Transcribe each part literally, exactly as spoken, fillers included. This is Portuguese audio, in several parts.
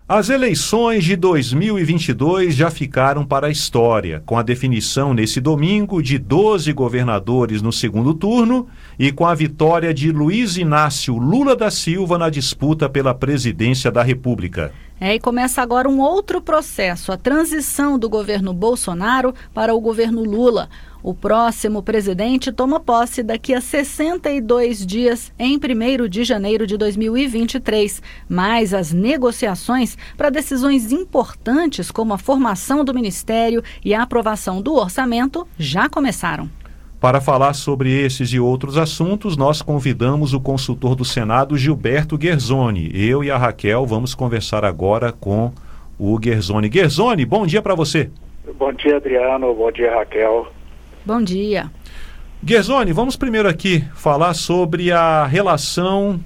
As eleições de dois mil e vinte e dois já ficaram para a história, com a definição nesse domingo de doze governadores no segundo turno e com a vitória de Luiz Inácio Lula da Silva na disputa pela presidência da República. É, e começa agora um outro processo, a transição do governo Bolsonaro para o governo Lula. O próximo presidente toma posse daqui a sessenta e dois dias, em primeiro de janeiro de dois mil e vinte e três. Mas as negociações para decisões importantes, como a formação do ministério e a aprovação do orçamento, já começaram. Para falar sobre esses e outros assuntos, nós convidamos o consultor do Senado, Gilberto Guerzoni. Eu e a Raquel vamos conversar agora com o Guerzoni. Guerzoni, bom dia para você. Bom dia, Adriano. Bom dia, Raquel. Bom dia. Guerzoni, vamos primeiro aqui falar sobre a relação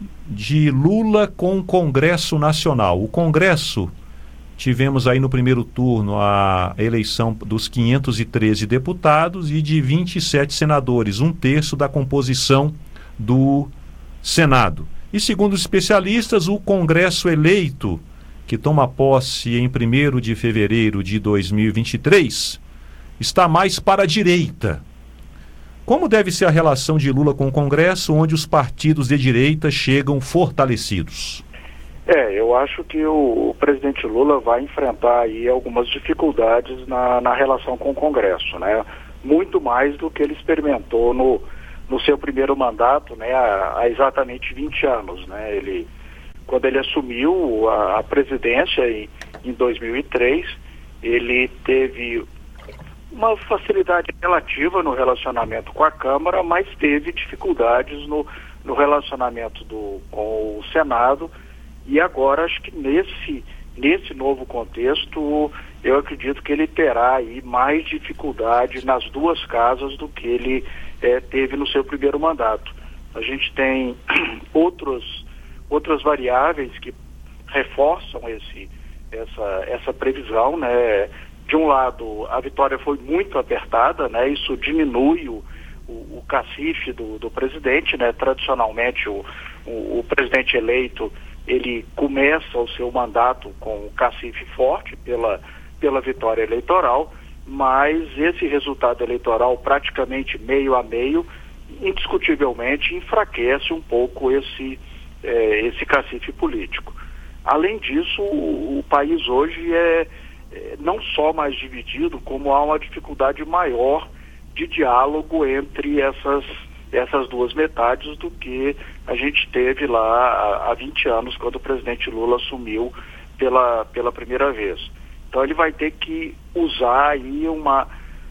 de Lula com o Congresso Nacional. O Congresso, tivemos aí no primeiro turno a eleição dos quinhentos e treze deputados e de vinte e sete senadores, um terço da composição do Senado. E segundo os especialistas, o Congresso eleito, que toma posse em primeiro de fevereiro de dois mil e vinte e três, está mais para a direita. Como deve ser a relação de Lula com o Congresso, onde os partidos de direita chegam fortalecidos? É, eu acho que o, o presidente Lula vai enfrentar aí algumas dificuldades na, na relação com o Congresso, né? Muito mais do que ele experimentou no, no seu primeiro mandato, né? Há, há exatamente vinte anos, né? Ele, quando ele assumiu a, a presidência em, em dois mil e três, ele teve uma facilidade relativa no relacionamento com a Câmara, mas teve dificuldades no, no relacionamento do, com o Senado. E agora, acho que nesse, nesse novo contexto, eu acredito que ele terá aí mais dificuldade nas duas casas do que ele é, teve no seu primeiro mandato. A gente tem outros, outras variáveis que reforçam esse, essa, essa previsão, né? De um lado, a vitória foi muito apertada, né? Isso diminui o, o, o cacife do, do presidente, né? Tradicionalmente, o, o, o presidente eleito, ele começa o seu mandato com o cacife forte pela, pela vitória eleitoral, mas esse resultado eleitoral, praticamente meio a meio, indiscutivelmente enfraquece um pouco esse, eh, esse cacife político. Além disso, o, o país hoje é não só mais dividido, como há uma dificuldade maior de diálogo entre essas, essas duas metades do que a gente teve lá há vinte anos, quando o presidente Lula assumiu pela, pela primeira vez. Então ele vai ter que usar aí uma,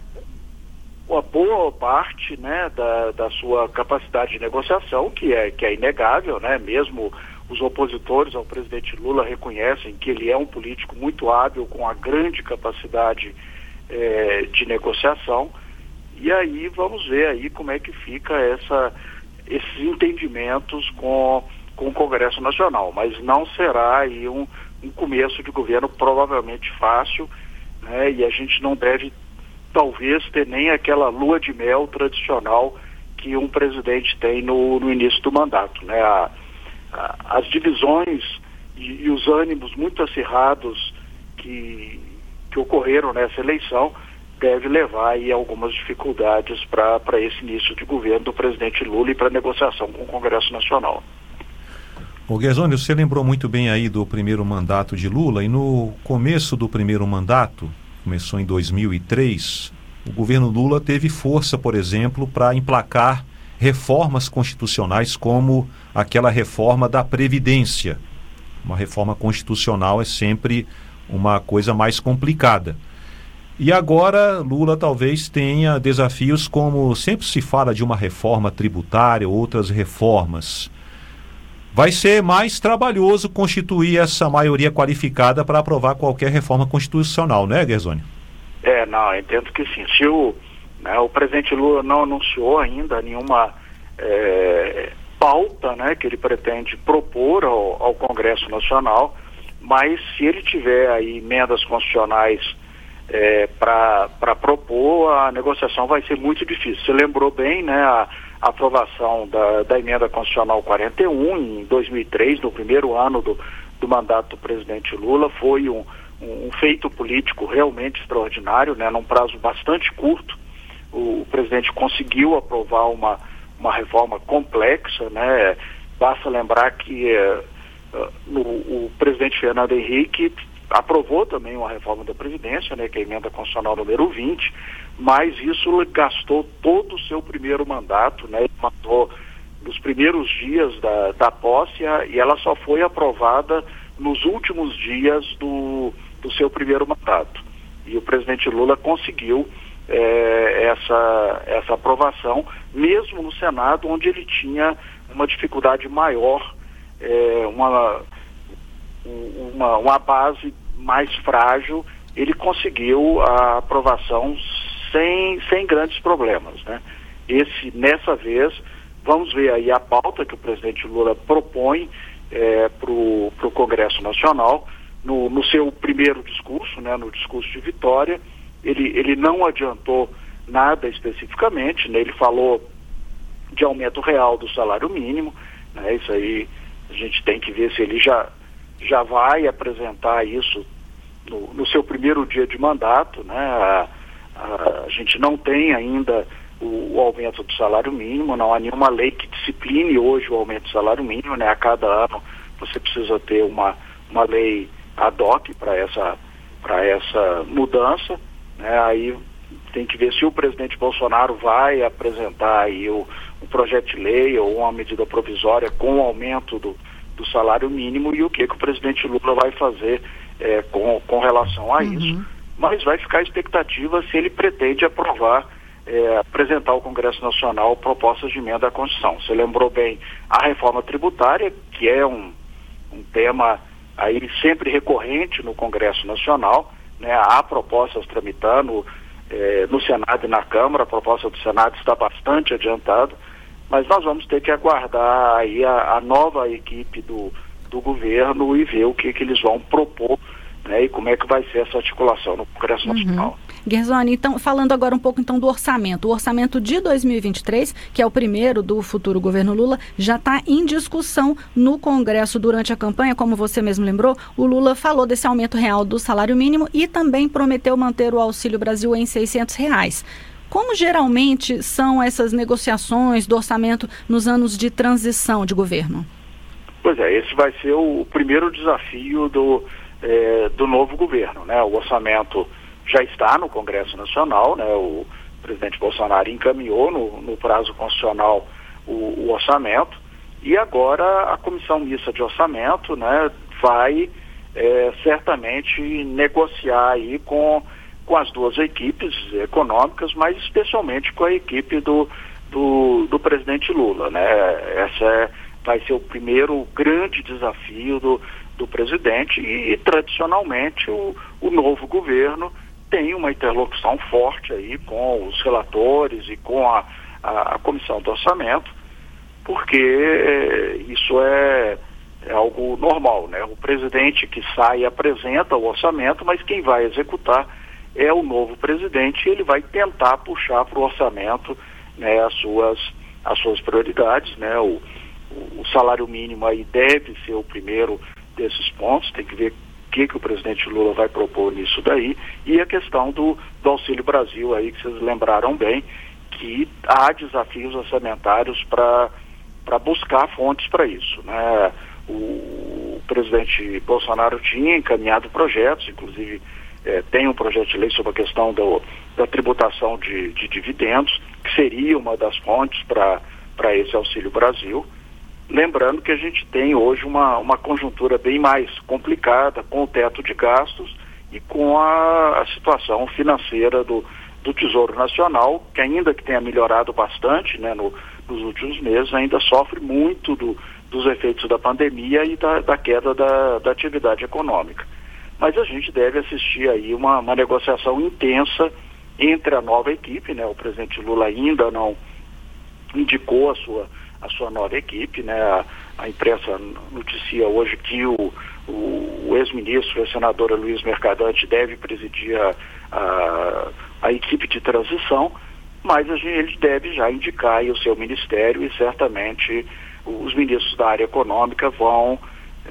uma boa parte, né, da, da sua capacidade de negociação, que é, que é inegável, né, mesmo os opositores ao presidente Lula reconhecem que ele é um político muito hábil, com a grande capacidade eh, de negociação. E aí vamos ver aí como é que fica essa, esses entendimentos com, com o Congresso Nacional. Mas não será aí um, um começo de governo provavelmente fácil, né? E a gente não deve, talvez, ter nem aquela lua de mel tradicional que um presidente tem no, no início do mandato, né? A, as divisões e, e os ânimos muito acirrados que, que ocorreram nessa eleição deve levar aí algumas dificuldades para esse início de governo do presidente Lula e para a negociação com o Congresso Nacional. O Guerzoni, você lembrou muito bem aí do primeiro mandato de Lula, e no começo do primeiro mandato, começou em dois mil e três, o governo Lula teve força, por exemplo, para emplacar reformas constitucionais, como aquela reforma da Previdência. Uma reforma constitucional é sempre uma coisa mais complicada. E agora Lula talvez tenha desafios, como sempre se fala de uma reforma tributária, outras reformas. Vai ser mais trabalhoso constituir essa maioria qualificada para aprovar qualquer reforma constitucional, né, Guerzoni? É, não, eu entendo que sim. Se o Né, o presidente Lula não anunciou ainda nenhuma é, pauta, né, que ele pretende propor ao, ao Congresso Nacional, mas se ele tiver aí emendas constitucionais é, para propor, a negociação vai ser muito difícil. Você lembrou bem, né, a, a aprovação da, da emenda constitucional quarenta e um em dois mil e três, no primeiro ano do, do mandato do presidente Lula. Foi um, um feito político realmente extraordinário, né? Num prazo bastante curto, o, o presidente conseguiu aprovar uma, uma reforma complexa, né? Basta lembrar que eh, no, o presidente Fernando Henrique aprovou também uma reforma da Previdência, né, que é a emenda constitucional número vinte, mas isso gastou todo o seu primeiro mandato, né, ele mandou nos primeiros dias da, da posse, e ela só foi aprovada nos últimos dias do, do seu primeiro mandato. E o presidente Lula conseguiu é, essa, essa aprovação, mesmo no Senado, onde ele tinha uma dificuldade maior, é, uma, uma, uma base mais frágil. Ele conseguiu a aprovação sem, sem grandes problemas, né? Esse, nessa vez, vamos ver aí a pauta que o presidente Lula propõe é, para o Congresso Nacional. No, no seu primeiro discurso, né, no discurso de vitória, ele, ele não adiantou nada especificamente, né? Ele falou de aumento real do salário mínimo, né? Isso aí a gente tem que ver se ele já, já vai apresentar isso no, no seu primeiro dia de mandato, né? A, a, a gente não tem ainda o, o aumento do salário mínimo, não há nenhuma lei que discipline hoje o aumento do salário mínimo, né? A cada ano você precisa ter uma, uma lei ad hoc para essa, para essa mudança, né? Aí tem que ver se o presidente Bolsonaro vai apresentar aí o, um projeto de lei ou uma medida provisória com o aumento do, do salário mínimo, e o que, que o presidente Lula vai fazer é, com, com relação a uhum. isso. Mas vai ficar a expectativa se ele pretende aprovar, é, apresentar ao Congresso Nacional propostas de emenda à Constituição. Você lembrou bem a reforma tributária, que é um, um tema aí sempre recorrente no Congresso Nacional, né? Há propostas tramitando eh, no Senado e na Câmara. A proposta do Senado está bastante adiantada, mas nós vamos ter que aguardar aí a, a nova equipe do, do governo e ver o que, que eles vão propor, né, e como é que vai ser essa articulação no Congresso uhum. Nacional. Gersoni, então, falando agora um pouco então do orçamento. O orçamento de dois mil e vinte e três, que é o primeiro do futuro governo Lula, já está em discussão no Congresso durante a campanha. Como você mesmo lembrou, o Lula falou desse aumento real do salário mínimo e também prometeu manter o Auxílio Brasil em seiscentos reais. Como geralmente são essas negociações do orçamento nos anos de transição de governo? Pois é, esse vai ser o primeiro desafio do, é, do novo governo, né? O orçamento já está no Congresso Nacional, né? O presidente Bolsonaro encaminhou no, no prazo constitucional o, o orçamento, e agora a Comissão Mista de Orçamento, né, vai é, certamente negociar aí com, com as duas equipes econômicas, mas especialmente com a equipe do, do, do presidente Lula, né? Essa é, vai ser o primeiro grande desafio do, do presidente, e, e tradicionalmente o, o novo governo tem uma interlocução forte aí com os relatores e com a, a, a Comissão do Orçamento, porque é, isso é, é algo normal, né? O presidente que sai e apresenta o orçamento, mas quem vai executar é o novo presidente, e ele vai tentar puxar para o orçamento, né, as suas, as suas prioridades, né? O, o salário mínimo aí deve ser o primeiro desses pontos, tem que ver o que, que o presidente Lula vai propor nisso daí, e a questão do, do Auxílio Brasil aí, que vocês lembraram bem, que há desafios orçamentários para para buscar fontes para isso, né? O, o presidente Bolsonaro tinha encaminhado projetos, inclusive eh, tem um projeto de lei sobre a questão do, da tributação de, de dividendos, que seria uma das fontes para para esse Auxílio Brasil. Lembrando que a gente tem hoje uma, uma conjuntura bem mais complicada, com o teto de gastos e com a, a situação financeira do, do Tesouro Nacional, que ainda que tenha melhorado bastante, né, no, nos últimos meses, ainda sofre muito do, dos efeitos da pandemia e da, da queda da, da atividade econômica. Mas a gente deve assistir aí uma, uma negociação intensa entre a nova equipe, né? O presidente Lula ainda não indicou a sua a sua nova equipe, né? A, a imprensa noticia hoje que o, o, o ex-ministro, a senadora Luiz Mercadante, deve presidir a, a, a equipe de transição, mas a gente, ele deve já indicar aí o seu ministério, e certamente os ministros da área econômica vão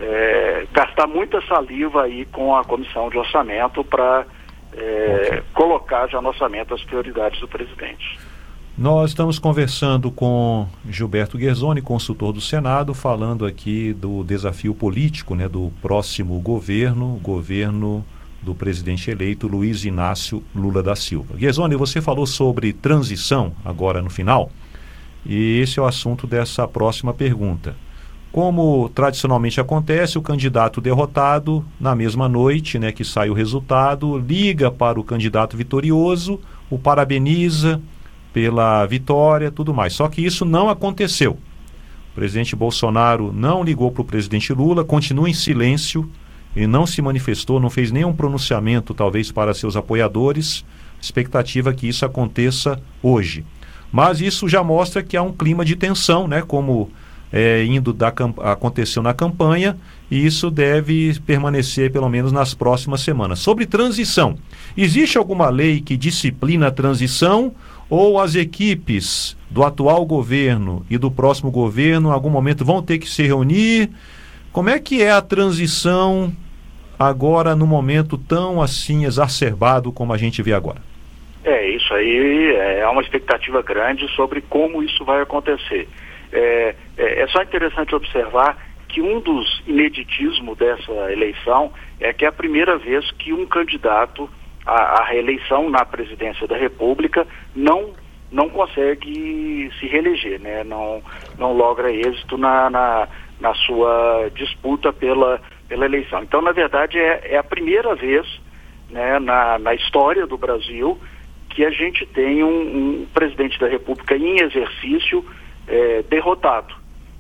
é, gastar muita saliva aí com a comissão de orçamento para é, okay. colocar já no orçamento as prioridades do presidente. Nós estamos conversando com Gilberto Guerzoni, consultor do Senado, falando aqui do desafio político, né, do próximo governo, governo do presidente eleito Luiz Inácio Lula da Silva. Guerzoni, você falou sobre transição agora no final, e esse é o assunto dessa próxima pergunta. Como tradicionalmente acontece, o candidato derrotado, na mesma noite, né, que sai o resultado, liga para o candidato vitorioso, o parabeniza pela vitória, tudo mais. Só que isso não aconteceu. O presidente Bolsonaro não ligou para o presidente Lula, continua em silêncio e não se manifestou, não fez nenhum pronunciamento, talvez, para seus apoiadores. Expectativa é que isso aconteça hoje. Mas isso já mostra que há um clima de tensão, né, como é, indo da, aconteceu na campanha, e isso deve permanecer pelo menos nas próximas semanas. Sobre transição, existe alguma lei que disciplina a transição, ou as equipes do atual governo e do próximo governo em algum momento vão ter que se reunir? Como é que é a transição agora no momento tão assim exacerbado como a gente vê agora? É, isso aí é uma expectativa grande sobre como isso vai acontecer. É, é, é só interessante observar que um dos ineditismos dessa eleição é que é a primeira vez que um candidato à, à reeleição na presidência da República não, não consegue se reeleger, né? não, não logra êxito na, na, na sua disputa pela, pela eleição. Então, na verdade, é, é a primeira vez, né, na, na história do Brasil que a gente tem um, um presidente da República em exercício é, derrotado.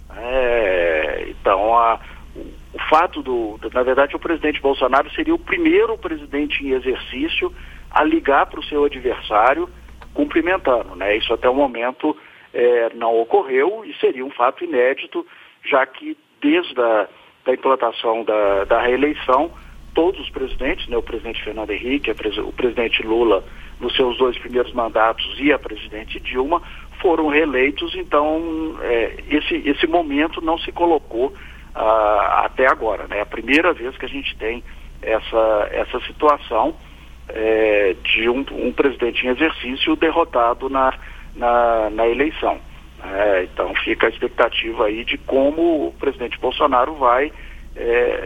É, então, a, o, o fato do, na verdade, o presidente Bolsonaro seria o primeiro presidente em exercício a ligar para o seu adversário cumprimentando, né? Isso até o momento é, não ocorreu e seria um fato inédito, já que desde a da implantação da, da reeleição, todos os presidentes, né, o presidente Fernando Henrique, a pres, o presidente Lula nos seus dois primeiros mandatos e a presidente Dilma foram reeleitos, então é, esse, esse momento não se colocou ah, até agora, né? É a primeira vez que a gente tem essa, essa situação é, de um, um presidente em exercício derrotado na, na, na eleição. É, então fica a expectativa aí de como o presidente Bolsonaro vai é,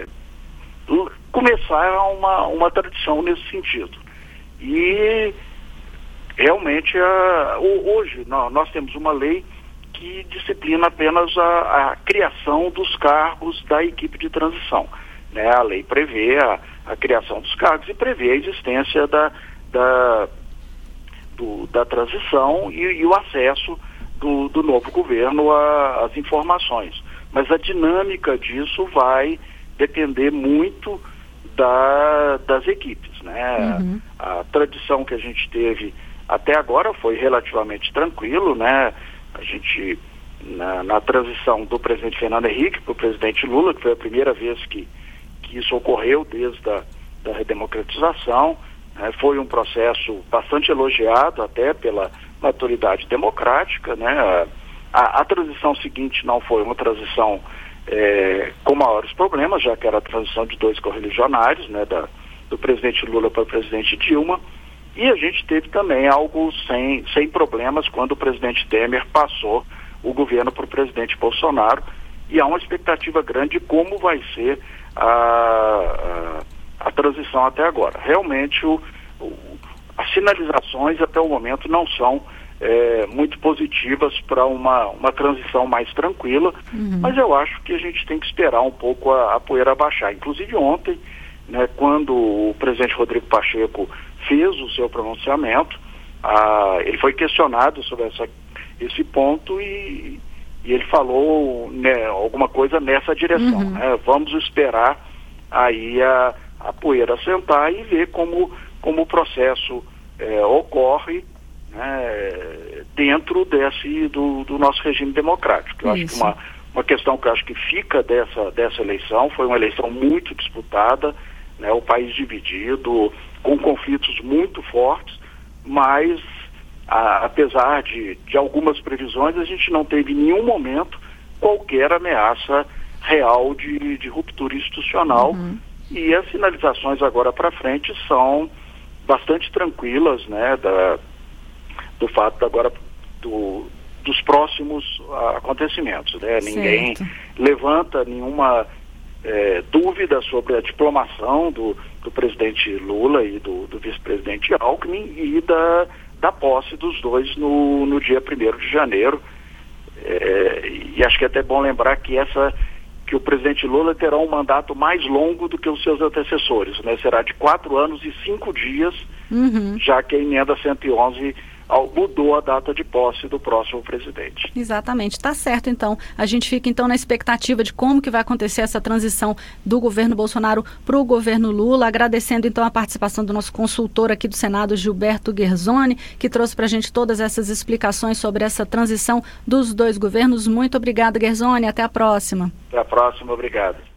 começar uma, uma tradição nesse sentido. E realmente a, hoje nós, nós temos uma lei que disciplina apenas a, a criação dos cargos da equipe de transição, né? A lei prevê a, a criação dos cargos e prevê a existência da, da, do, da transição e, e o acesso do, do novo governo às informações. Mas a dinâmica disso vai depender muito da, das equipes, né? Uhum. A tradição que a gente teve até agora foi relativamente tranquilo, né? A gente, na, na transição do presidente Fernando Henrique para o presidente Lula, que foi a primeira vez que, que isso ocorreu desde a da redemocratização, né? Foi um processo bastante elogiado até pela maturidade democrática, né? A, a transição seguinte não foi uma transição é, com maiores problemas, já que era a transição de dois correligionários, né? Da, do presidente Lula para o presidente Dilma, e a gente teve também algo sem, sem problemas quando o presidente Temer passou o governo para o presidente Bolsonaro, e há uma expectativa grande de como vai ser a, a, a transição até agora. Realmente o, o, as sinalizações até o momento não são é, muito positivas para uma, uma transição mais tranquila, uhum. Mas eu acho que a gente tem que esperar um pouco a, a poeira baixar. Inclusive ontem, né, quando o presidente Rodrigo Pacheco fez o seu pronunciamento, ah, ele foi questionado sobre essa, esse ponto e, e ele falou, né, alguma coisa nessa direção. Uhum. Né? Vamos esperar aí a, a poeira sentar e ver como, como o processo é, ocorre, né, dentro desse, do, do nosso regime democrático. Eu Isso. acho que uma, uma questão que eu acho que fica dessa, dessa eleição, foi uma eleição muito disputada, né, o país dividido, com conflitos muito fortes, mas a, apesar de, de algumas previsões, a gente não teve em nenhum momento qualquer ameaça real de, de ruptura institucional. Uhum. E as sinalizações agora para frente são bastante tranquilas, né, da, do fato agora do, dos próximos acontecimentos, né? Ninguém levanta nenhuma é, dúvida sobre a diplomação do, do presidente Lula e do, do vice-presidente Alckmin e da, da posse dos dois no, no dia primeiro de janeiro. É, e acho que é até bom lembrar que essa que o presidente Lula terá um mandato mais longo do que os seus antecessores, né? Será de quatro anos e cinco dias, uhum. já que a emenda cento e onze mudou a data de posse do próximo presidente. Exatamente, está certo então. A gente fica então na expectativa de como que vai acontecer essa transição do governo Bolsonaro para o governo Lula, agradecendo então a participação do nosso consultor aqui do Senado, Gilberto Guerzoni, que trouxe para a gente todas essas explicações sobre essa transição dos dois governos. Muito obrigada, Guerzoni, até a próxima. Até a próxima, obrigado.